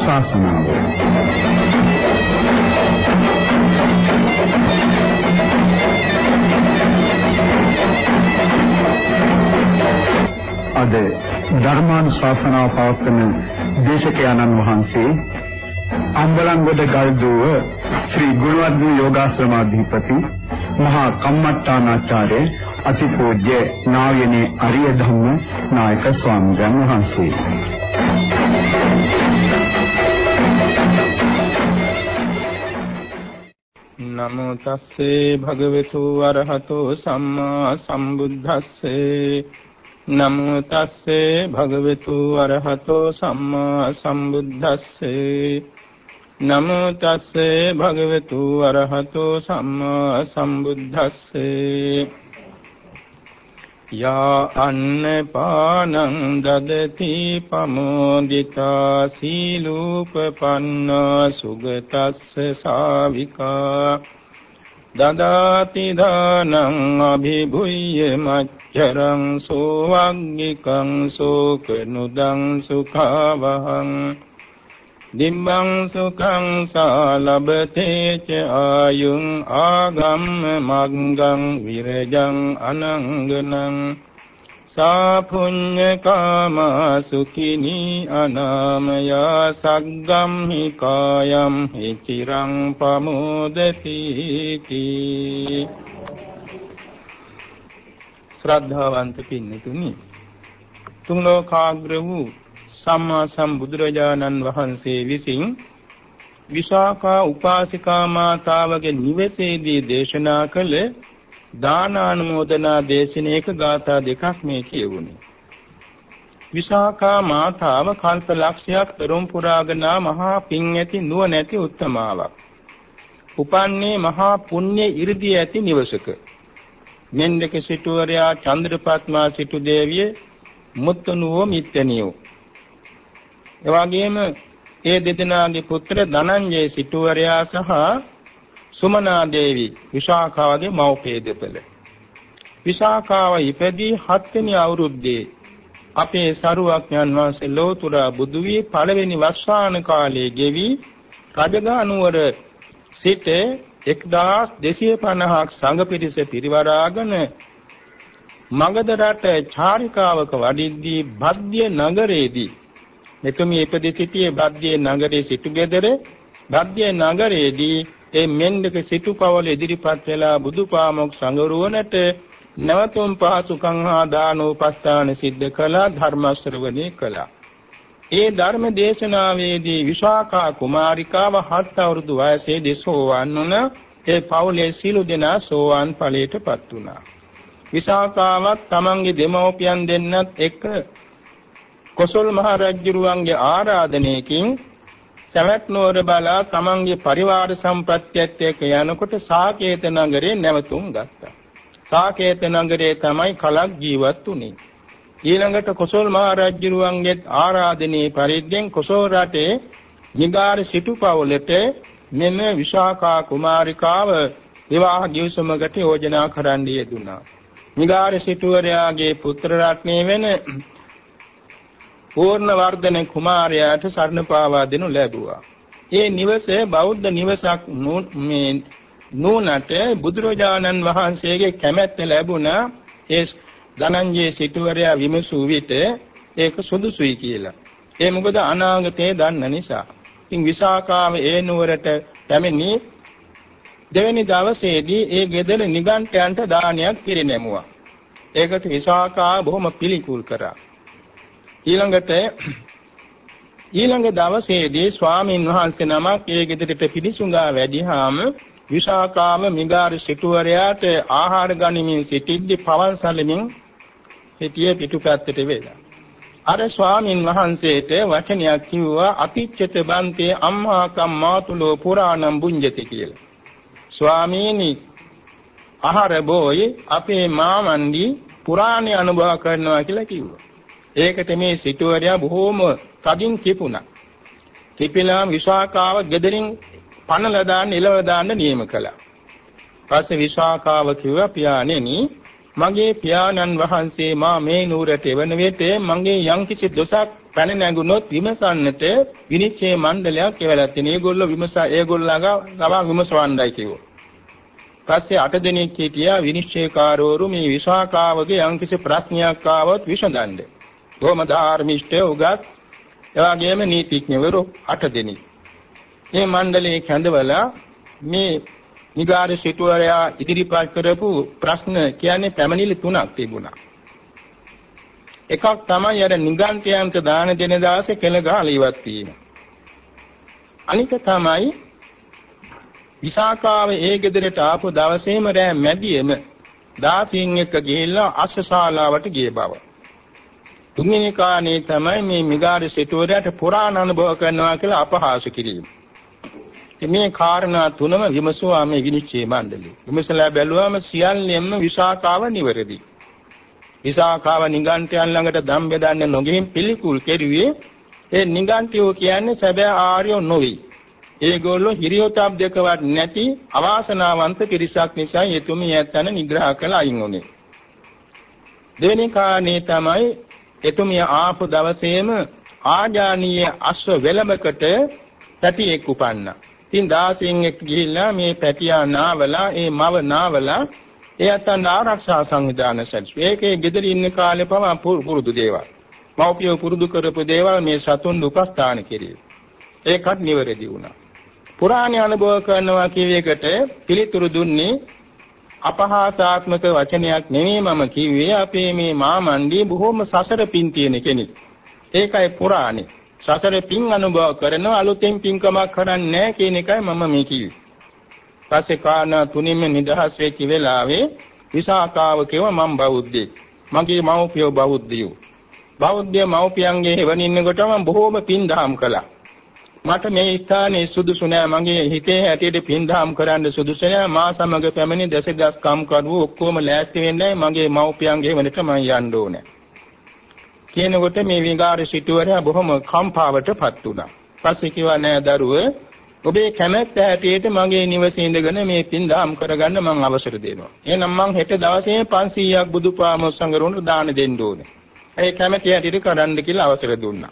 ධර්මානුශාසනාව. අද ධර්මානුශාසනාව පවත්වන දේශකයන්න් වහන්සේ අම්බලන්ගොඩ ගල්දුව ශ්‍රී ගුණවර්ධන යෝගාශ්‍රමාධිපති මහා කම්මට්ටානාචාර්ය අතිපූජ්‍ය නායනේ අරිය ධම්ම නායක ස්වාමීන් වහන්සේ. නමෝ තස්සේ භගවතු වරහතෝ සම්මා සම්බුද්දස්සේ නමෝ තස්සේ භගවතු වරහතෝ සම්මා සම්බුද්දස්සේ නමෝ තස්සේ භගවතු වරහතෝ සම්මා සම්බුද්දස්සේ යා අන්නපානං දදති පමෝදිතා සීලූපපන්න සුගතස්ස සාවිකා දදාති දානං අභිභුය්‍ය මච්චරං සෝවග්ගිකං සෝකනුදං සුඛවහං දිම්බං සුඛං සාලබතේ ච ආයුං ආගම්ම මග්ගං විරජං අනංගනං සාපුඤ්ඤ කාමා සුඛිනී අනාමයා සග්ගම් හි කායම් හි චිරං පමෝදති කී. ශ්‍රද්ධාවන්ත පින්නතුනි, තුන් ලෝකාග්‍ර වූ සම්මා සම්බුදුරජාණන් වහන්සේ විසින් විශාඛා උපාසිකා මාතාවගේ නිවසේදී දේශනා කළ දානානුමෝදනා දේශනාවක ගාථා දෙකක් මේ කියවුණේ. විශාඛා මාතාව කල්ප ලක්ෂයක් පෙරම් පුරාගෙන මහා පින් ඇති නුවණැති උත්තමාවක්. උපන්නේ මහා පුණ්‍ය 이르දී ඇති නිවසක. මෙන්දක සිටුවරයා චන්ද්‍රපත්මා සිටු දේවිය මුත්තනුව මිත්තනියෝ. එවාගෙම ඒ දෙදෙනාගේ පුත්‍ර ධනංජය සිටුවරයා සහ සුමනා දේවි විශාඛාවගේ මව්පිය දෙපළ. විශාඛාව ඉපදී 7 වෙනි අවුරුද්දේ අපේ සරුවක්ඥන් වහන්සේ ලෝතුරා බුදු වී පළවෙනි වස්සාන කාලයේ ගෙවි රජගහ නුවර සිට 1250ක් සංඝ පිරිස පිරිවරාගෙන මගධ රට චාරිකාවක වඩිද්දී බද්දිය නගරයේදී මෙතුමිය ඉපදී සිටියේ බද්දිය නගරයේ සිටු ගෙදර බද්දිය නගරයේදී ඒ මෙන්දක සිටු පවල ඉදිරිපත් වෙලා බුදුපාමොක් සංගරුවනට නවතුම් පහසුකම් හා දානෝපස්ථාන සිද්ධ කළා, ධර්ම ශ්‍රවණය කළා. ඒ ධර්ම දේශනාවේදී විශාඛා කුමාරිකාව 7 අවුරුදු වයසේදී සෝවාන් වුණ ඒ පවුලේ සිළු දෙනා සෝවාන් ඵලයටපත් වුණා. විශාඛාවත් තමන්ගේ දෙමව්පියන් දෙන්නත් එක්ක කොසල් මහ රජුරුවන්ගේ ආරාධනයකින් සවැත් නුවර බලා තමන්ගේ පරිවාර සම්ප්‍රත්‍යයත් එක්ක යනකොට සාකේත නගරේ නැවතුම් ගත්තා. සාකේත නගරේ තමයි කලක් ජීවත් වුනේ. ඊළඟට කොසල් මහ රජුරුවන්ගේ ආරාධනයේ පරිද්දෙන් කොසල් රටේ නිගාර සිටු පවුලට මෙම විශාඛා කුමාරිකාව විවාහ ගිවිසුමකට යෝජනා කරන්න යෙදුණා. නිගාර සිටුවරයාගේ පුත්‍ර රත්නයේ වෙන පූර්ණ වර්ධන කුමාරයාට සරණ පාවා දෙනු ලැබුවා. ඒ නිවස බෞද්ධ නිවසක් නුනට බුදුරජාණන් වහන්සේගේ කැමැත්ත ලැබුණා. ඒ ධනංජය සිටුවරයා විමසූ විට ඒක සුදුසුයි කියලා. ඒ මොකද අනාගතේ දන්න නිසා. ඉතින් විශාඛාව ඒ නුවරට පැමිණි දෙවැනි දවසේදී ඒ ගෙදර නිගණ්ඨයන්ට දානයක් පිරිනැමුවා. ඒකට විශාඛා බොහොම පිළිකුල් කරා. ඊළඟ දවසේදී ස්වාමීන් වහන්සේ නමක් ඒ ගෙදරට පිළිසුඟා වැඩිහාම විශාඛාව මිගාර සිටුවරයාට ආහාර ගනිමින් සිටිද්දී පවන් සැලමින් හිටියේ පිටුපැත්තට වෙලා. අර ස්වාමීන් වහන්සේට වචනයක් කිව්වා, අතිච්ඡත බන්තේ අම්මා කම්මාතුලෝ පුරාණම් බුඤ්ජති කියලා. ස්වාමීනි, ආහාර බොයි අපේ මාමන්දි පුරාණේ අනුභව කරනවා කියලා කිව්වා. ඒකට මේ සිටුවරයා බොහෝම තදින් කිපුණා. කිපිලා විශාඛාව ගෙදරින් පනලා දාන්න එලව දාන්න නියම කළා. පස්සේ විශාඛාව කිව්වා, පියාණෙනි මගේ පියාණන් වහන්සේ මා මේ නුවරට එවන විට මගේ යම්කිසි දොසක් පැන නැගුණොත් විමසන්නට විනිශ්චය මණ්ඩලයක් එවලා තියෙන. ඒගොල්ලෝගා විමසවන්නයි කිව්වා. පස්සේ 8 දෙනෙක් හිටියා විනිශ්චයකාරවරු මේ විසාකාවගේ යම්කිසි ප්‍රශ්නයක් ආවොත් විසඳන්න. බොහොම ධාර්මිෂ්ඨ උගත් එවාගෙම නීතිඥවරු 8 දෙනෙක්. මේ මණ්ඩලයේ කැඳවලා මේ නිගාර සිටුවරයා ඉදිරිපත් කරපු ප්‍රශ්න කියන්නේ පැමිණිලි 3ක් තිබුණා. එකක් තමයි අර නිගන්ඨයන්ට දාන දෙන දාසේ කෙල ගහලා ඉවත් වීම. අනික තමයි විසාකාව ඒ ගෙදරට ආපු දවසේම රෑ මැදියේම දාසීන් එක්ක ගිහිල්ලා අස්සශාලාවට ගිය බව. තුන්වෙනි කාණේ තමයි මේ මිගාර සිටුවරයාට පුරාණ අනුභව කරනවා කියලා අපහාස කිරීම. මේ කාරණා තුනම විමසුවා මේ විනිශ්චය මණ්ඩලය. විමසලා බැලුවාම සියල්ලෙන්ම විසාකාව නිවැරදි. විසාකාව නිගන්ඨයන් ළඟට දම් බෙදන්න නොගිහින් පිළිකුල් කෙරුවේ ඒ නිගන්ඨයෝ කියන්නේ සැබෑ ආර්යෝ නොවේ. ඒගොල්ලෝ හිරියොතප් දෙකවත් නැති අවාසනාවන්ත පිරිසක් නිසා එතුමිය ඇත්තන නිග්‍රහ කළා අයින් උනේ. දෙවෙනි කාරණේ තමයි එතුමිය ආපු දවසේම ආජානීය අශ්ව වෙලමකට පැටියෙක් උපන්නා. ඉතින් දාසීන් එක්ක ගිහිල්ලා මේ පැටියා නාවලා ඒ මව නාවලා ඒ අතන ආරක්ෂා සංවිධාන සැලසුවා. ඒකේ ගෙදර ඉන්න කාලේ පවා පුරුදු දේවල්. මව්පියෝ පුරුදු කරපු දේවල් මේ සතුන් උපස්ථාන කෙරේ. ඒකත් නිවැරදි වුණා. පුරාණ අනුභව කරනවා කියව එකට පිළිතුරු දුන්නේ අපහාසාත්මක වචනයක් නෙමෙයි මම කිව්වේ අපේ මේ මාමණ්ඩිය බොහොම සසර පින් තියෙන කෙනෙක්. ඒකයි පුරාණේ. සසර පින් අනුභව කරනවා අලුතෙන් පින්කමක් කරන්නේ නැහැ කියන එකයි මම මේ කිව්වේ. පස්සේ කාරණා තුනින්ම නිදහස් වෙච්ච වෙලාවේ විසාකාව කිව්ව මම බෞද්ධයෙක්. මගේ මව්පියෝ බෞද්ධයෝ. බෞද්ධ මව්පියන්ගේ එවන ඉන්නකොට මම බොහෝම පින් දහම් කළා. මට මේ ස්ථානයේ සුදුසු නෑ මගේ හිතේ හැටියට පින් දහම් කරන්න සුදුසු නෑ මා සමග පැමිණි දසදස් කම්කරුවෝ ඔක්කොම ලෑස්ති වෙන්නේ මගේ මව්පියන්ගේ වෙනට මම යන්න ඕනේ. කියනකොට මේ විගාර සිටුවරයා බොහොම කම්පාවටපත් වුණා. පස්සේ කිව්වා නෑ දරුවෝ ඔබේ කැමැත්ත හැටියට මගේ නිවසේ ඉඳගෙන මේ පින් දහම් කරගන්න මම අවසර දෙනවා. එහෙනම් මං හෙට දවසේ 500ක් බුදුපාමොක් සංගරුවන්ට දාන දෙන්න ඕනේ. ඒ කැමැති හැටියට කරන්න කියලා අවසර දුන්නා.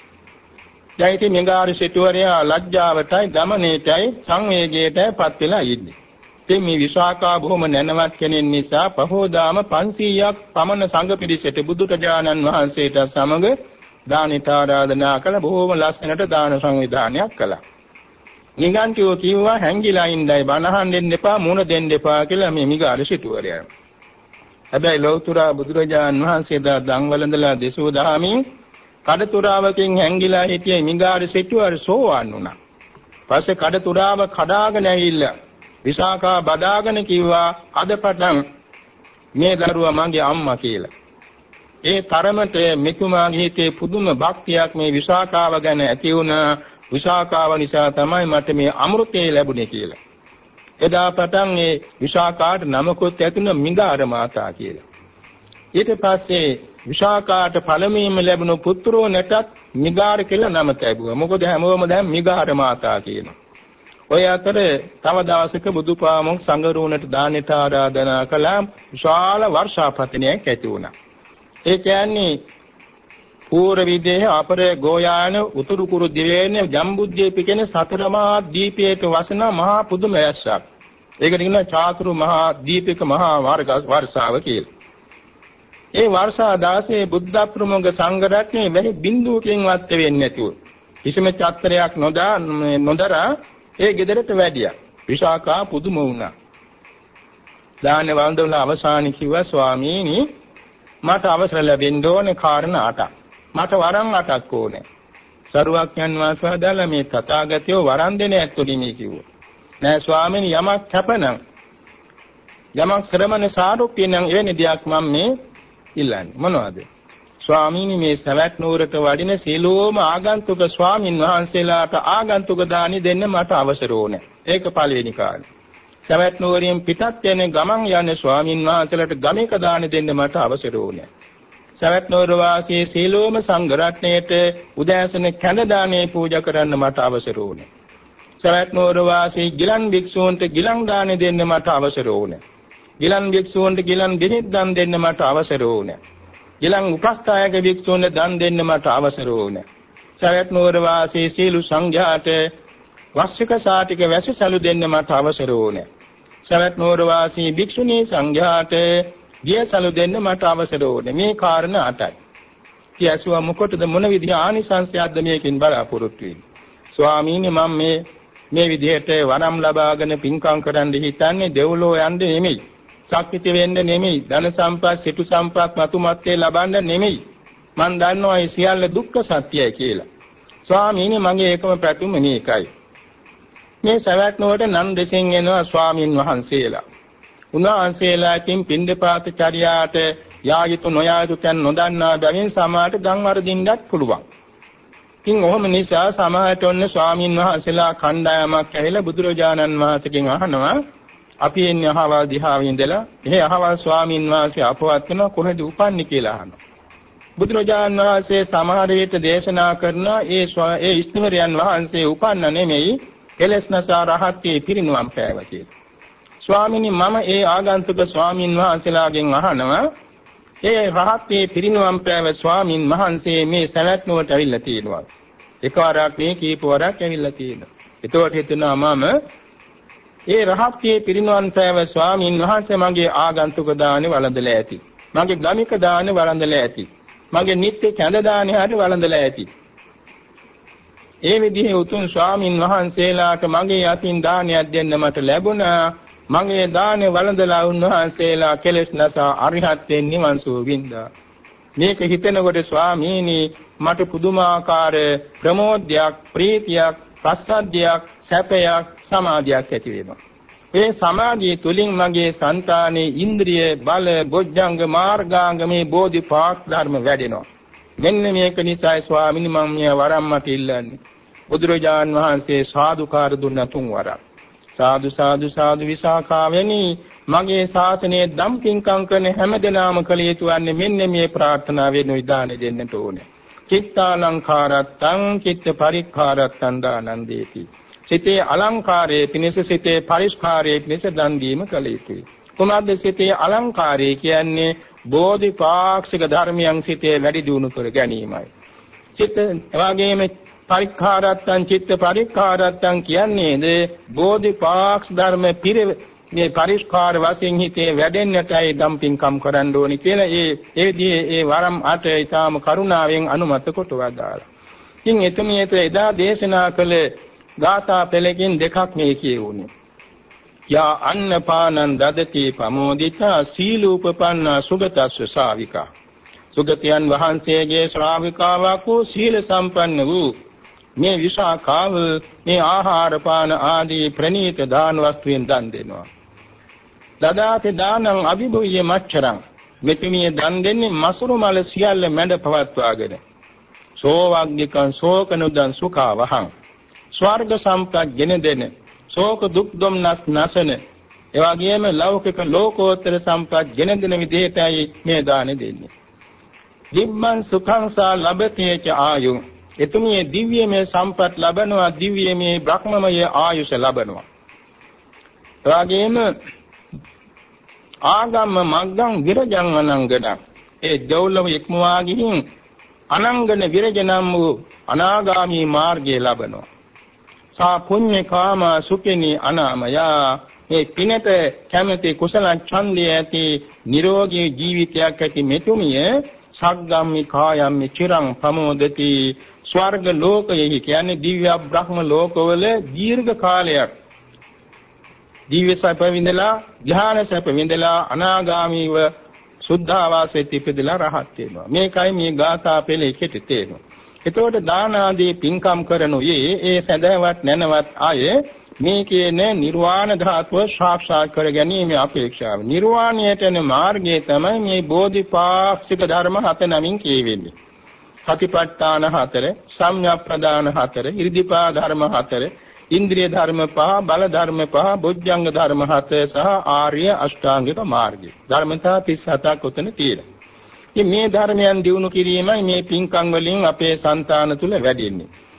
දැන් ඉතින් මෙගාර සිටුවරයා ලැජ්ජාවටයි ගමනේටයි සංවේගයටයි පත් වෙලා ඉන්නේ. ඉතින් මේ විසාකා බොහොම නැනවත් කෙනෙක් නිසා පහෝදාම 500ක් පමණ සංඝ පිරිසට බුදුරජාණන් වහන්සේට සමග දානිත ආරාධනා කළ බොහොම ලස්සනට දාන සංවිධානයක් කළා. නිගන්ඨයෝ කිව්වා හැංගිලා ඉඳයි බණහන් දෙන්න එපා මුණ දෙන්න එපා කියලා මේ මිගාර සිටුවරයා. හැබැයි ලෞතර බුදුරජාණන් වහන්සේ දන් වළඳලා දෙසූ දහමින් කඩතුරාවකින් හැංගිලා හිටියේ මිගාර සිටුවර සෝවාන් වුණා. පස්සේ කඩතුරාව කඩාගෙන ඇවිල්ලා විසාකා බදාගෙන කිව්වා අද පටන් මේ දරුවා මගේ අම්මා කියලා. ඒ තරමට මෙතුමාගේ හිතේ පුදුම භක්තියක් මේ විසාකාව ගැන ඇති වුණා. විසාකාව නිසා තමයි මට මේ අමෘතය ලැබුණේ කියලා. එදා පටන් මේ විසාකාට නමකුත් ඇතුණ මිගාර මාතා කියලා. ඊට පස්සේ විසාකාට පළමුවෙන්ම ලැබුණු පුත්‍රෝ නැටත් මිගාර කියලා නම ලැබුවා. මොකද හැමෝම දැන් මිගාර මාතා කියනවා. ඔය අතර තව දවසක බුදුපාමොක් සංගරුවනට දානෙට ආරාධනා කළා. විශාල වර්ෂාපතනයක් ඇති වුණා. ඒ කියන්නේ පූර්ව විදේහ අපර ගෝයාන උතුරු කුරු දිවයින ජම්බුද්දීප කියන සතරමහා දීපයක වසන මහා පුදුම රැස්සක්. ඒකට කියනවා චාතුරු මහා දීපික මහා වර්ෂාව කියලා. ඒ වර්ෂා 16 බුද්ධ ප්‍රමුඛ සංඝ රත්නයේ වැඩි බිඳුවකින්වත් වෙන්නේ නැතුව කිසිම චත්‍රයක් නොදරා ඒ ගෙදරට වැඩියා. විසාකා පුදුම වුණා. දාන වන්දන අවසානයේ කිව්වා ස්වාමීනි මට අවසර ලැබෙන්න ඕනේ කාරණා 8ක්. මට වරන් 8ක් ඕනේ. සරුවක්යන් වහන්සේ වදාලා මේ තථාගතයෝ වරන් දෙන ඇත්තොනි මේ කිව්වා. නෑ ස්වාමීනි යමක් කැපනම් යමක් ශ්‍රමණ සාරුප්‍ය නම් එවැනි දෙයක් මම මේ ඉල්ලන්නේ. මොනවද? ස්වාමීනි මේ සවැත් නුවරට වඩින සීලෝම ආගන්තුක ස්වාමින් වහන්සේලාට ආගන්තුක දානි දෙන්න මට අවසර ඕනේ. ඒක පළවෙනි කාරණේ. සවැත් නුවරින් පිටත් යන ගමන් යන ස්වාමින් වහන්සේලාට ගමක දානි දෙන්න මට අවසර ඕනේ. සවැත් නුවර වාසී සීලෝම සංඝ රත්නයේට උදෑසන කැඳ දානේ පූජා කරන්න මට අවසර ඕනේ. සවැත් නුවර වාසී ගිලන් භික්ෂූන්ට ගිලන් දානි දෙන්න මට අවසර ඕනේ. ගිලන් භික්ෂූන්ට ගිලන් දෙනෙක් දන් දෙන්න මට අවසර ඕනේ. ගිලන් උපස්ථායක භික්ෂූන්ට දන් දෙන්න මට අවසර ඕනේ. සවැත් නුවර වාසී සීලු සංඝයාට වස්සික සාටික වැසිසලු දෙන්න මට අවසර ඕනේ. සවැත් නුවර වාසී භික්ෂුණී සංඝයාට ගියසලු දෙන්න මට අවසර ඕනේ. මේ කාරණා 8යි. කියසුවා මොකටද මොන විදිහ ආනිසංසයක්ද මේකෙන් බලාපොරොත්තු වෙන්නේ? ස්වාමීනි මම මේ විදිහට වරම් ලබාගෙන පින්කම් කරන්න හිතන්නේ දෙව්ලෝ යන්න නෙමෙයි. ශක්තිය වෙන්න නෙමෙයි. ධන සම්පත්, සිටු සම්පත්, මතුමත්යේ ලබන්න නෙමෙයි. මම දන්නවා ඒ සියල්ල දුක්ඛ සත්‍යයි කියලා. ස්වාමීනි මගේ එකම පැතුම මේකයි. මේ සවැත් නුවරට නම් දෙසින් එනවා ස්වාමින් වහන්සේලා. උන්වහන්සේලාකින් පින්දපාත චර්යාට යායුතු නොයායුතු තැන් නොදන්නා බැවින් සමාහට ගම් වර්ධින්නත් පුළුවන්. ඉතින් ඔහොම නිසා සමාහයට ඔන්න ස්වාමින් වහන්සේලා කණ්ඩායමක් ඇවිල්ලා බුදුරජාණන් වහන්සේගෙන් අහනවා අපි එන්නේ අහවල් දිහාවේ ඉඳලා එහේ අහවල් ස්වාමින් වහන්සේ අපවත් වෙන කොහෙද උපන්නේ කියලා අහනවා. බුදුරජාණන් වහන්සේ සමහර විට දේශනා කරන ඒ ඉස්තිමරයන් වහන්සේ උපන්න නෙමෙයි කෙලස්නසා රහත්යේ පිරිනුවම් පෑව කියලා. ස්වාමීනි මම ඒ ආගන්තුක ස්වාමින් වහන්සේලාගෙන් අහනවා ඒ රහත්යේ පිරිනුවම් පෑව ස්වාමින් වහන්සේ මේ සවැත් නුවරට ඇවිල්ලා තියෙනවා. එකවරක් මේ කීප වරක් ඇවිල්ලා තියෙනවා. ඒතකොට හිතනවා මම ඒ රහත්යේ පිරිනුවම් පෑව ස්වාමින් වහන්සේ මගේ ආගන්තුක දානේ වළඳලා ඇති. මගේ ගමික දානේ වළඳලා ඇති. මගේ නිත්‍ය කැඳ දානේ හරි වළඳලා ඇති. ඒ විදිහේ උතුම් ස්වාමින් වහන්සේලාට මගේ අතින් දානයක් දෙන්න මට ලැබුණා. මගේ දානේ වළඳලා උන්වහන්සේලා කෙලෙස් නැසා අරිහත්යෙන් නිවන් සුව වින්දා. මේක හිතනකොට ස්වාමීනි මට පුදුමාකාර ප්‍රමෝදයක්, ප්‍රීතියක්, ප්‍රසාදයක්, සැපයක්, සමාධියක් ඇති වෙනවා. මේ සමාධිය තුලින් මගේ సంతානේ ඉන්ද්‍රිය බල, බොජ්ජංග මාර්ගාංග මේ බෝධිපාක් ධර්ම වැඩෙනවා. මෙන්න මේක නිසා ස්වාමීනි මම මේ වරම් මට ඉල්ලන්නේ. බුදුරජාන් වහන්සේ සාදුකාර දුන්න 3 වරක්. සාදු සාදු සාදු විසාඛාවෙනි මගේ ශාසනයේ ධම් පින්කම් කරන හැමදෙනාම කළ යුතු වන්නේ මෙන්න මේ ප්‍රාර්ථනාවෙන් විදාන දෙන්නට ඕනේ. චිත්තාලංකාරත්තං චිත්ත පරික්ඛාරත්තං දානන්දේති. සිතේ අලංකාරයේ පිණිස සිතේ පරිස්කාරයේ පිණිස දන් දීම කළ යුතුයි. කොහොමද සිතේ අලංකාරය කියන්නේ බෝධිපාක්ෂික ධර්මයන් සිතේ වැඩි දියුණු කර ගැනීමයි. චිත්ත එවාගෙම පරික්ඛාරත්තං චිත්ත පරික්ඛාරත්තං කියන්නේද බෝධිපාක්ෂ ධර්ම මේ පරිස්කාර වශයෙන් හිතේ වැඩෙන්නටයි දම්පින්කම් කරන්න ඕනි කියලා ඒ විදිහේ වරම් 8 ඊටාම කරුණාවෙන් අනුමත කොට වදාළා. ඉතින් එතුමියට එදා දේශනා කළ ගාථා පෙළකින් දෙකක් මේ කියවුනේ. යා අන්නපානං දදති පමෝදිතා සීලූපපන්නා සුගතස්ස ශාවිකා. සුගතයන් වහන්සේගේ ශ්‍රාවිකාවක් වූ සීල සම්පන්න වූ මේ විසාකාව මේ ආහාර පාන ආදී ප්‍රණීත දාන වස්තුවෙන් දන් දෙනවා. දදාති දානං අභිභූය මච්චරං. මෙතුමිය දන් දෙන්නේ මසුරු මල සියල්ල මැඩ පවත්වාගෙන. සෝවග්නිකං ශෝකනුදං සුඛවහං. ස්වර්ග සම්පත් ගෙන දෙන. ශෝක දුක් දුම්නස් නැසන. එවාගෙම ලෞකික ලෝකෝත්තර සම්පත් ගෙන දෙන විදිහටයි මේ දාන දෙන්නේ. දිබ්බං සුඛං සා ලබතේච ආයු. එතුමිය දිව්‍යමය සම්පත් ලබනවා, දිව්‍යමය බ්‍රහ්මමය ආයුෂ ලබනවා. එවාගෙම ආගම මග්ගං විරජං අනංගන. ඒ දෙව්ලොව ඉක්මවා ගිහින් අනංගන විරජනම් වූ අනාගාමී මාර්ගය ලබනවා. සා පුඤ්ඤ කාම සුඛිනී අනාමයා. මේ පිනට කැමැති කුසල ඡන්දය ඇති නිරෝගී ජීවිතයක් ඇති මෙතුමිය සග්ගම්මි කායම්මි චිරං ප්‍රමෝදති. ස්වර්ග ලෝකයෙහි කියන්නේ දිව්‍ය බ්‍රහ්ම ලෝකවල දීර්ඝ කාලයක් දිව්‍ය සැප විඳලා, ධ්‍යාන සැප විඳලා අනාගාමීව සුද්ධාවාසෙත් ඉපදලා රහත් වෙනවා. මේකයි මේ ගාථා පෙළේ කෙටි තේරුම. එතකොට දාන ආදී පින්කම් කරනුයේ ඒ සැදැහැවත් නැනවත් අය මේ කියන නිර්වාණ ධාතුව සාක්ෂාත් කර ගැනීම අපේක්ෂාව. නිර්වාණයට යන මාර්ගය තමයි මේ බෝධිපාක්ෂික ධර්ම 7 නමින් කියවෙන්නේ. සතිපට්ඨාන 4, සම්‍යක්-ප්‍රදාන 4, ඉරිදීපා ධර්ම 4, ඉන්ද්‍රිය ධර්ම 5, බල ධර්ම 5, බොජ්ජංග ධර්ම 7 සහ ආර්ය අෂ්ටාංගික මාර්ගය. ධර්මතා 37ක් උතන තියෙනවා. ඉතින් මේ ධර්මයන් දිනු කිරීමයි මේ පින්කම් වලින් අපේ సంతාන තුල වැඩෙන්නේ.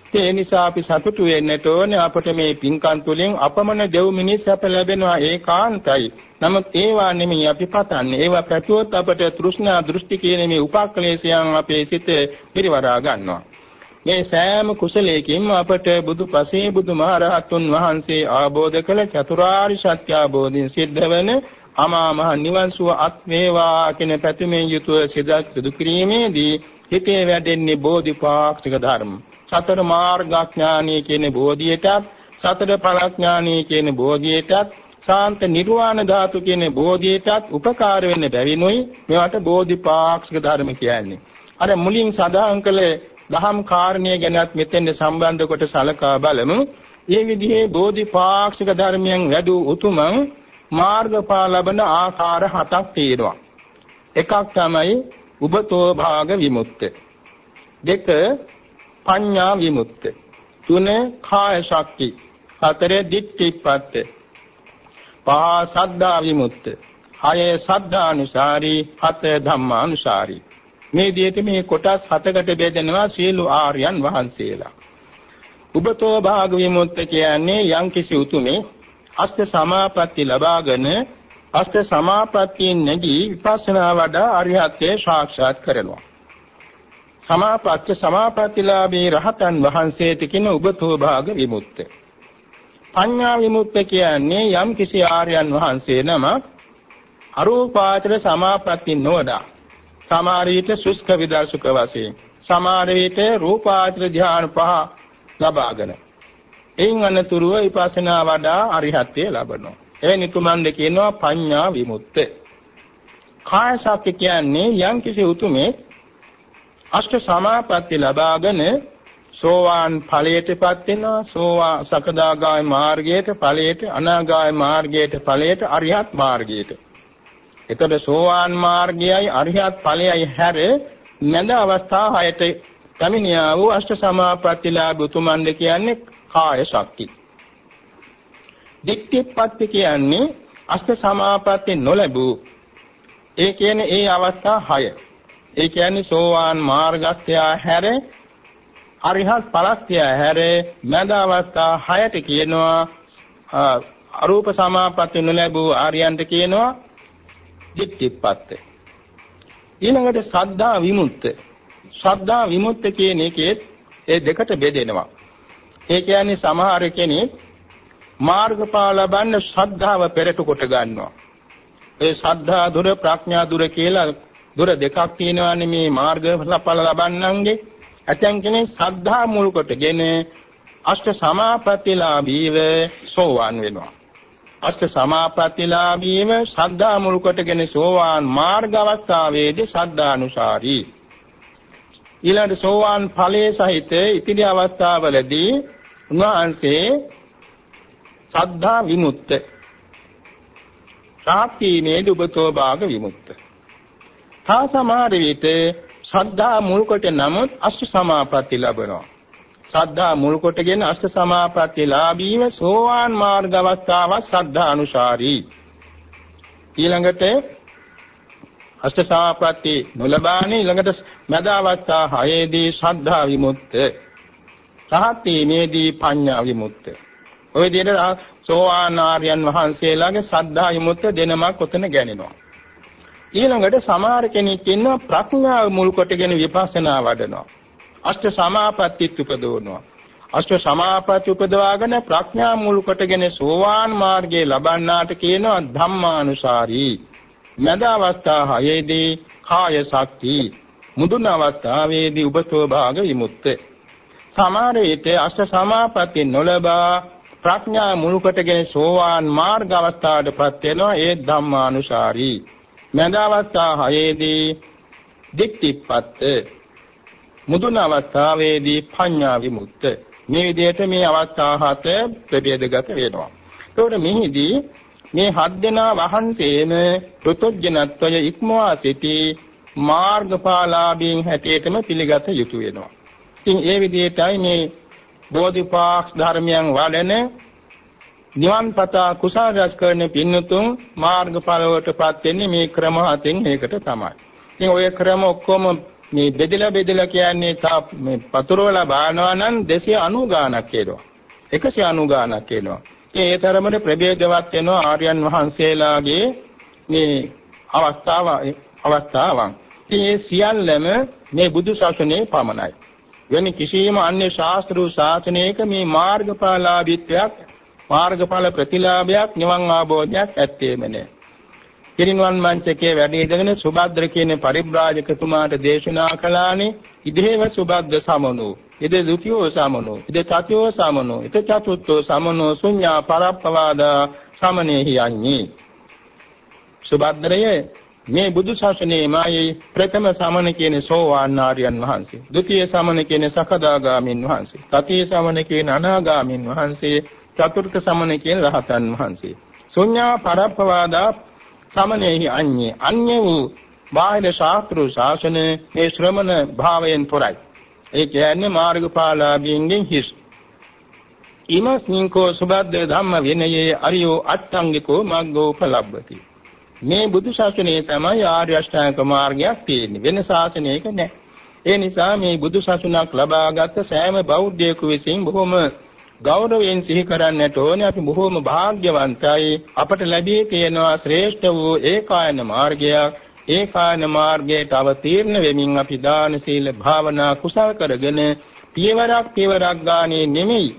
ඒ නිසා අපි සතුටු වෙන්නට ඕනේ අපට මේ පින්කම් තුලින් අපමණ දෙව් මිනිස් අප ලැබෙනවා ඒකාන්තයි. නමුත් ඒවා නෙමෙයි අපි පතන්නේ. ඒවා පැතුවොත් අපට තෘෂ්ණා දෘෂ්ටි කියන මේ උපක්ලේශයන් අපේ සිතේ පිරිවරා ගන්නවා. මේ සෑම කුසලයකින්ම අපට බුදුපසේ බුදුමහරහතුන් වහන්සේ ආબોධ කළ චතුරාර්ය සත්‍ය අවබෝධයෙන් සිද්ධ වෙන අමා මහ නිවන් සුව අත් වේවා කියන පැතුමෙන් යුතුව සිදු කිරීමේදී හිතේ වැඩෙන්නේ බෝධිපාක්ෂික ධර්ම. සතර මාර්ගඥානීය කියන බෝධියටත් සතර ඵලඥානීය කියන බෝධියටත් ශාන්ත නිර්වාණ ධාතු කියන බෝධියටත් උපකාර වෙන්න බැවිනුයි මේවට බෝධිපාක්ෂික ධර්ම කියන්නේ. අර මුලින් සඳහන් කළ දහම් කාරණිය ගැනත් මෙතෙන් සම්බන්ධ කොට සලකා බලමු. මේ විදිහේ බෝධිපාක්ෂික ධර්මයන් වැඩි උතුමන් මාර්ගඵල ලබන ආකාර 7ක් තියෙනවා. එකක් තමයි උබතෝ භාග විමුක්ත. දෙක පඤ්ඤා විමුක්ත. තුන කාය ශක්ති. හතර දිට්ඨිපත්ත. පහ සද්ධා විමුක්ත. හය සද්ධානුසාරී. හත ධම්මානුසාරී. මේ විදිහට මේ කොටස් 7කට බෙදෙනවා සියලු ආර්යයන් වහන්සේලා. උබතෝ භාග විමුක්ත කියන්නේ යම්කිසි උතුමේ අෂ්ට සමාපatti ලබාගෙන අෂ්ට සමාපත්තියෙන් නැගී විපස්සනා වඩා අරිහත්ත්වයේ සාක්ෂාත් කරනවා. සමාපත්තිලාභී රහතන් වහන්සේට කියන උබතෝ භාග විමුක්ත. පඤ්ඤා විමුක්ත කියන්නේ යම් කිසි ආර්යයන් වහන්සේ නමක් අරූපාචර සමාපatti නොවදා සමහර විට සුස්ක විදර්ශක වශයෙන් සමහර විට රූපාචර ධ්‍යාන පහ ලබාගෙන එයින් අනතුරුව විපස්සනා වඩා අරිහත්ත්වය ලබනවා. ඒ නිතුමන් දෙ කියනවා පඤ්ඤා විමුක්ත. කාය ශක්ති කියන්නේ යම් කිසි උතුමේ අෂ්ට සමාපatti ලබාගෙන සෝවාන් ඵලයටපත් වෙනවා. සෝවා සකදාගාමී මාර්ගයට ඵලයට අනාගාමී මාර්ගයට ඵලයට අරිහත් මාර්ගයට. එතකොට සෝවාන් මාර්ගයයි අරිහත් ඵලයයි හැර නැද අවස්ථා 6ට පැමිණියා වූ අෂ්ට සමාපත්තිලාභ උතුමන් දෙ කියන්නේ කාය ශක්ති. දිට්ඨිපත්ති කියන්නේ අෂ්ට සමාපatti නොලැබූ. ඒ කියන්නේ ඒ අවස්ථා 6. ඒ කියන්නේ සෝවාන් මාර්ගස්ත්‍ය හැර අරිහත් ඵලස්ත්‍ය හැර මැද අවස්ථා 6ට කියනවා අරූප සමාපatti නොලැබූ ආර්යයන්ට කියනවා දිට්ඨිපත්ති. ඊළඟට සද්ධා විමුක්ත. සද්ධා විමුක්ත කියන එකේ ඒ දෙකට බෙදෙනවා. ඒ කියන්නේ සමහර කෙනෙක් මාර්ගඵල ලබන්න ශ්‍රද්ධාව පෙරට කොට ගන්නවා. ඒ ශ්‍රද්ධා දුර ප්‍රඥා දුර කියලා දුර දෙකක් තියෙනවානේ මේ මාර්ගඵල ලබන්නන්ගේ. ඇතැම් කෙනෙක් ශ්‍රද්ධා මුල් කොටගෙන අෂ්ට සමාපත්තිලාභීව සෝවාන් වෙනවා. අෂ්ට සමාපත්තිලාභීව ශ්‍රද්ධා මුල් කොටගෙන සෝවාන් මාර්ග අවස්ථාවේදී ශ්‍රද්ධානුසාරී. ඊළඟ සෝවාන් ඵලයේ සහිත ඉතිරි අවස්ථාවලදී උන්වහන්සේ සද්ධා විමුක්ත. සාක්ෂීමේ දුබතෝ භාග විමුක්ත. තා සමහර විට ශ්‍රද්ධා මුල් කොට නමුත් අෂ්ට සමාපatti ලැබෙනවා. ශ්‍රද්ධා මුල් කොටගෙන අෂ්ට සමාපatti ලාභීව සෝවාන් මාර්ග අවස්ථාව ශ්‍රද්ධානුසාරී. ඊළඟට අෂ්ට සමාපatti නොලබානේ ඊළඟට මැද අවස්ථා 6ේදී ශ්‍රද්ධා විමුක්ත. රහතීමේදී පඤ්ඤා විමුක්ත. ඔය විදිහට සෝවාන් ආර්යයන් වහන්සේලාගේ ශ්‍රද්ධා විමුක්ත දෙනමක් ඔතන ගැනෙනවා. ඊළඟට සමහර කෙනෙක් ඉන්නවා ප්‍රඥාව මුල් කොටගෙන විපස්සනා වඩනවා. අෂ්ට සමාපත්තිත් උපදවනවා. අෂ්ට සමාපatti උපදවාගෙන ප්‍රඥා මුල් කොටගෙන සෝවාන් මාර්ගයේ ලබන්නාට කියනවා ධම්මානුසාරී. මැද අවස්ථා 6ේදී කාය ශක්ති. මුදුන අවස්ථාවේදී උබතෝ භාග විමුක්ත. සමහර විට අෂ්ට සමාපatti නොලබා ප්‍රඥා මුල් කොටගෙන සෝවාන් මාර්ග අවස්ථාවටපත් වෙනවා. ඒ ධම්මානුසාරී. මැද අවස්ථා 6ේදී දිට්ඨිපත්ත. මුදුන අවස්ථාවේදී පඤ්ඤා විමුක්ත. මේ විදිහට මේ අවස්ථා 7 ප්‍රභේදගත වෙනවා. ඒතකොට මෙහිදී මේ 7 දෙනා වහන්සේම ප්‍රත්‍යඥත්වය ඉක්මවා සිටි මාර්ගඵලාභීන් හැටියටම පිළිගත යුතු වෙනවා. ඉතින් ඒ විදිහටයි මේ බෝධිපාක්ෂ ධර්මයන් වඩන නිවන් පතා කුසල රැස් කරන පින්නතුන් මාර්ගඵල වලටපත් වෙන්නේ මේ ක්‍රම 7න් එකකට තමයි. ඉතින් ඔය ක්‍රම ඔක්කොම මේ බෙදලා කියන්නේ මේ පතුරවල බානවා නම් 290 ගාණක් එනවා. 190 ගාණක් එනවා. ඒ තරමට ප්‍රභේදවත් වෙනවා ආර්යයන් වහන්සේලාගේ මේ අවස්ථාවන්. මේ සියල්ලම මේ බුදු සසුනේ පමණයි. වෙන කිසියම් අන්‍ය ශාස්ත්‍රීය ශාසනයක මේ මාර්ගඵලාභීත්වයක් මාර්ගඵල ප්‍රතිලාභයක් නිවන් ආબોධයක් ඇත්තේම නැහැ. කිරින්වන් මංචකයේ වැඩ ඉඳගෙන සුභද්‍ර කියන පරිබ්‍රාජකතුමාට දේශනා කළානේ ඉදේව සුභද්ද සමනෝ ඉද ဒ ුතියෝ සමනෝ ඉද තතියෝ සමනෝ ඉද චතුත්ථෝ සමනෝ ශුඤ්ඤා පරප්පවාදා සමනේහි යඤ්ඤේ. සුභද්‍රයේ මේ බුදු ශාසනයේ මායේ ප්‍රථම සමන කියන සෝවාන් ආර්යයන් වහන්සේ, ဒုတိ ය සමන කියන සකදාගාමින් වහන්සේ, තතිය සමන කියන අනාගාමින් වහන්සේ, චතුර්ථ සමන කියන රහතන් වහන්සේ. ශුඤ්ඤා පරප්පවාදා සමනේහි අඤ්ඤේ. අඤ්ඤ වූ බාහිර ශාස්ත්‍රීය ශාසනයේ මේ ශ්‍රමණ භාවයෙන් තොරයි. ඒ කියන්නේ මාර්ගඵලාභීන්ගෙන් හිස්. ඊමස්නින්කෝ සුබද්ද ධම්ම විනයේ අරියෝ අට්ඨංගිකෝ මග්ගෝ උපලබ්ධති. මේ බුදු ශාසනයේ තමයි ආර්ය අෂ්ටාංග මාර්ගයක් තියෙන්නේ. වෙන ශාසනයක නැහැ. ඒ නිසා මේ බුදු ශාසනයක් ලබාගත් සෑම බෞද්ධයෙකු විසින් බොහොම ගෞරවයෙන් සිහි කරන්නට ඕනේ. අපි බොහොම වාග්යවන්තයි. අපට ලැබී තියෙනවා ශ්‍රේෂ්ඨ වූ ඒකායන මාර්ගයක්. ඒකායන මාර්ගයට අවතීර්ණ වෙමින් අපි දාන සීල භාවනා කුසල් කරගෙන පියවරක් ගානේ නෙමෙයි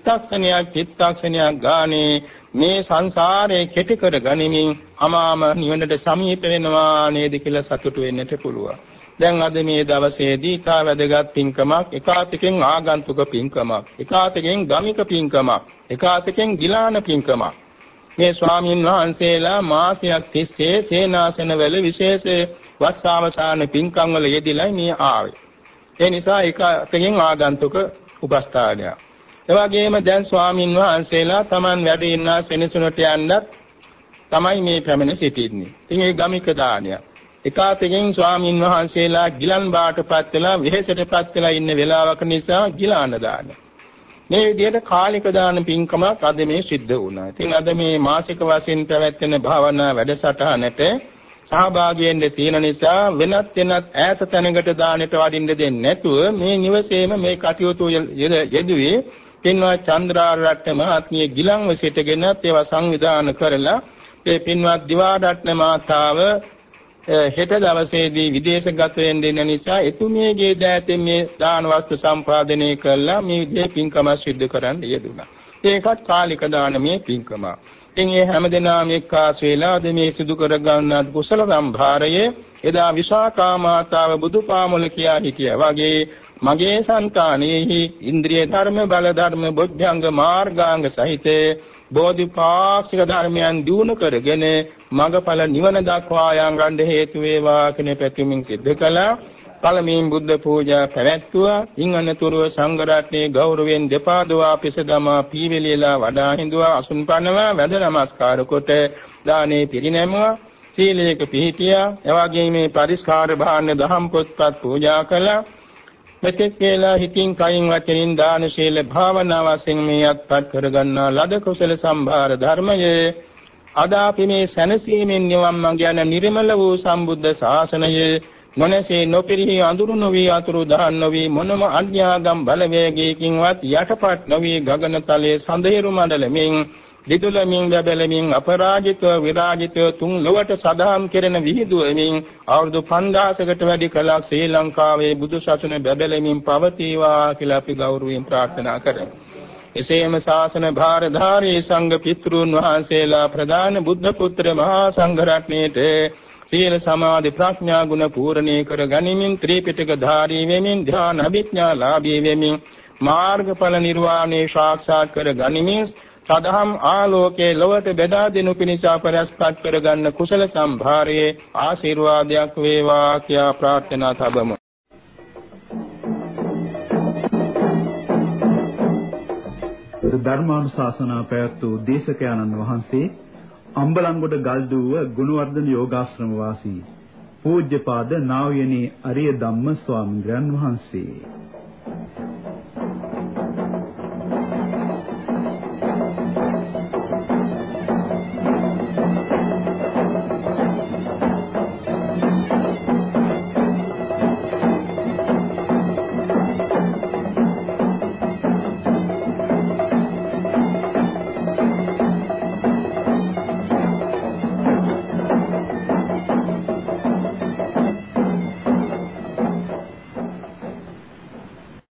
චිත්තක්ෂණයක් ගානේ මේ සංසාරේ කෙටි කර ගනිමින් අමාම නිවනට සමීප වෙනවා නේද කියලා සතුටු වෙන්නට පුළුවන්. දැන් අද මේ දවසේදී තා වැදගත් පින්කමක්, එකාතකින් ආගන්තුක පින්කමක්, එකාතකින් ගමික පින්කමක්, එකාතකින් ගිලාන පින්කමක්. මේ ස්වාමීන් වහන්සේලා මාසයක් තිස්සේ සේනාසනවල විශේෂ වස්සාවසාන පින්කම් වල යෙදিলাයි මේ ආවේ. ඒ නිසා එකාතකින් ආගන්තුක උපස්ථානයක්. එවැගේම දැන් ස්වාමීන් වහන්සේලා Taman වැඩ ඉන්න සෙනසුනට යන්නත් තමයි මේ පැමිණ සිටින්නේ. ඉතින් ඒ ගමික දානයක්. එකාතකින් ස්වාමීන් වහන්සේලා ගිලන් බාටපත් වෙලා වෙහෙසටපත් වෙලා ඉන්න වෙලාවක නිසා ගිලාන දාන. මේ විදිහට කාලික දාන පින්කමක් අද මේ සිද්ධ වුණා. ඉතින් අද මේ මාසික වශයෙන් පැවැත්වෙන භාවනා වැඩසටහනට සහභාගී වෙන්න තියෙන නිසා වෙනත් ඈත තැනකට දානෙට වඩින්න දෙන්නේ නැතුව මේ නිවසේම මේ කටයුතු යෙදුවේ පින්වත් චන්ද්‍රාරත්න මහත්මිය ගිලන්ව සිටගෙන ඒවා සංවිධානය කරලා මේ පින්වත් දිවාරත්න මාතාව හෙට දවසේදී විදේශගත වෙන්න දෙන නිසා එතුමියගේ දෑතෙන් මේ දාන වස්තු සම්පාදනය කළා මේ විදිහේ පින්කම සිදු කරන්න යෙදුණා. ඒකත් කාලික දානමය පින්කම. ඉතින් මේ හැමදෙනාම එක්කාස් වෙලා මේ සිදු කර ගන්නා කුසල සම්භාරයේ එදා විශාඛා මාතාව බුදුපාමුල කියා හිටියා වගේ මගේ సంతානෙහි ඉන්ද්‍රිය ධර්ම බල ධර්ම බොද්ධංග මාර්ගාංග සහිත බෝධිපාක්ෂික ධර්මයන් දිනු කරගෙන මඟඵල නිවන දක්වා යන්න හේතු වේවා කියන පැතුමින් සිද්ධ කළා. පළමුවෙන් බුද්ධ පූජා පැවැත්වුවා. ඉන් අනතුරුව සංඝ රත්නයේ ගෞරවයෙන් දෙපා දොවා පිසදමා පීවෙලියලා වඩා හිඳුවා අසුන් පනවා වැඳ නමස්කාර කොට දානේ පිරිනැමුවා. සීලයක පිහිටියා. එවාගෙම මේ පරිස්කාර භාණ්ඩ දහම් පොත්පත් පූජා කළා. මෙතෙක් වේලා හිතින් කයින් වචනින් දාන ශීල භාවනා වශයෙන් මේ අත්පත් කරගන්නා ලද කුසල සම්භාර ධර්මයේ අද අපි මේ සැනසීමෙන් නිවන් මඟ යන නිර්මල වූ සම්බුද්ධ ශාසනයේ මොනසේ නොපිරිහි අඳුරු නොවි අතුරු දහන් නොවි මොනම අඥාගම් බලවේගයකින්වත් යටපත් නොවි ගගනතලයේ සඳහිරු මණ්ඩලමින් දිදුලමින් බබලමින් අපරාජිතව විරාජිතව තුන් ලොවට සදාම් කෙරෙන විහිදුවමින් අවුරුදු 5000කට වැඩි කලක් ශ්‍රී ලංකාවේ බුදු සසුන බබලමින් පවතිවා කියලා අපි ගෞරවයෙන් ප්‍රාර්ථනා කරමු. එසේම ශාසන භාරධාරී සංඝ පිතෘන් වහන්සේලා ප්‍රදාන බුද්ධ පුත්‍ර මහා සංඝ රත්නයේට සීල සමාධි ප්‍රඥා ගුණ පූර්ණේ කර ගනිමින් ත්‍රිපිටක ධාරී වෙමින් ධ්‍යාන අභිඥා ලාභී වෙමින් මාර්ගඵල නිර්වාණය සාක්ෂාත් කර ගනිමින් සදහම් ආලෝකයේ ලොවට බෙදා දෙනු පිණිස අපරස්පත් කරගන්න කුසල සම්භාරයේ ආශිර්වාදයක් වේවා කියා ප්‍රාර්ථනා තබමු. ධර්මානුශාසනා පැවැත්වූ දේශකයන්න් වහන්සේ අම්බලන්ගොඩ ගල්දුව ගුණවර්ධන යෝගාශ්‍රම වාසී පූජ්‍යපාද නා වූ අරිය ධම්ම ස්වාමීන් වහන්සේ